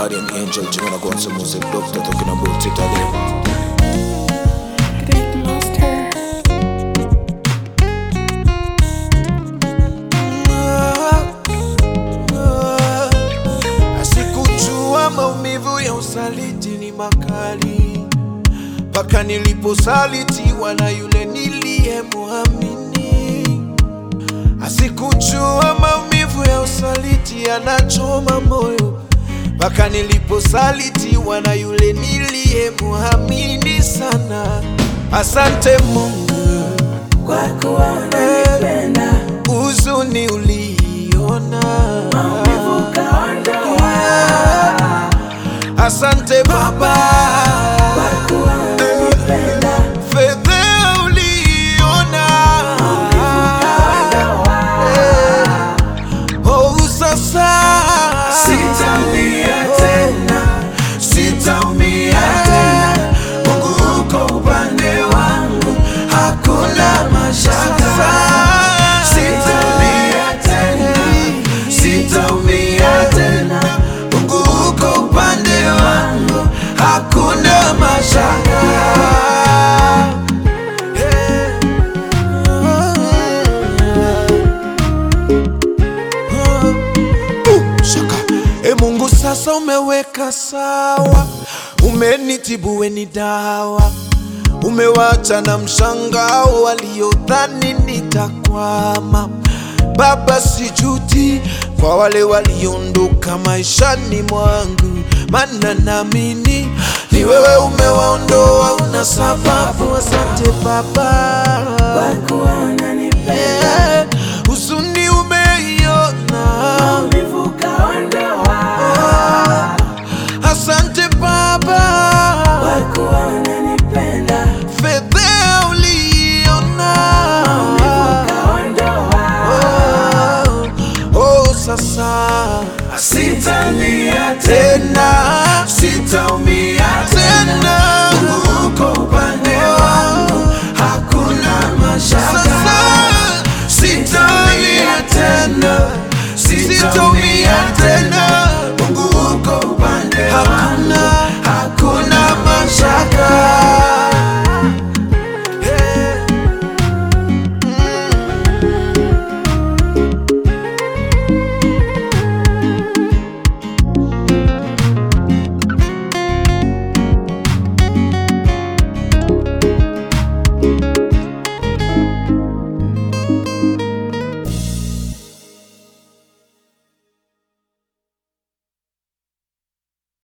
Guardian Angel, Jimena Gonzo Music Doctor, talking about Italy. Great Master. Asikujua maumivu ya usaliti ni makali, mpaka niliposalitiwa na yule niliyemuamini. Asikujua maumivu ya usaliti yanachoma moyo, mpaka niliposalitiwa na yule niliyemuamini sana. Asante Mungu Kwa kuwa unanipenda, huzuni uliona, maumivu kaondoa. Asante Baba Kwa kuwa unanipenda, fedha uliona, oh sasa sitaumia tena, sitaumia tena. Mungu uko upande wangu, hakuna mashaka. Sitaumia tena, sitaumia tena. Mungu uko upande wangu, hakuna mashaka. Shaka. Mungu sasa umeweka sawa, umenitibu we ni dawa, umewacha na mshangao waliodhani nitakwama. Baba sijuti kwa wale waliondoka maishani mwangu, maana naamini ni wewe umewaondoa, una sababu. Asante Baba kwa kuwa unanipenda.